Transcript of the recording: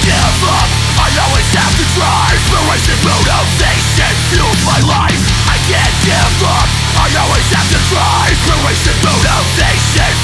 give up, I always have to try. Inspiration, motivation fuels my life. I can't give up, I always have to try. Inspiration, motivation